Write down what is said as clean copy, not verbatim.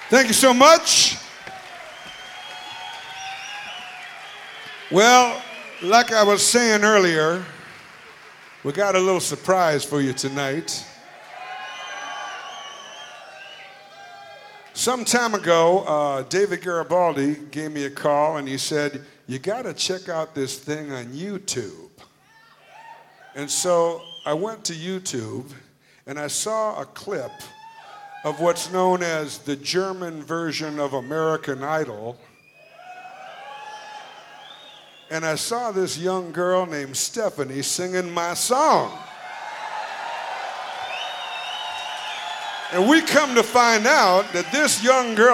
Thank you so much. Well, like I was saying earlier, we got a little surprise for you tonight. Some time ago, David Garibaldi gave me a call and he said, you got to check out this thing on YouTube. And so I went to YouTube and I saw a clip of what's known as the German version of American Idol. And I saw this young girl named Stephanie singing my song. And we come to find out that this young girl